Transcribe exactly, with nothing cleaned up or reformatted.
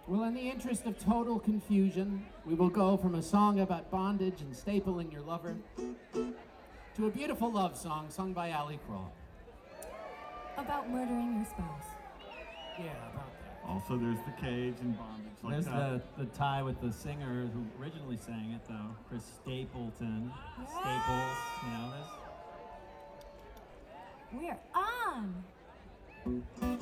Well, in the interest of total confusion, we will go from a song about bondage and stapling your lover to a beautiful love song sung by Ali Crawl. About murdering your spouse. Yeah, about that. Also, there's the cage and bondage. Like There's that. the, the tie with the singer who originally sang it, though, Chris Stapleton. Yeah. Staples, you know, there's... We're on!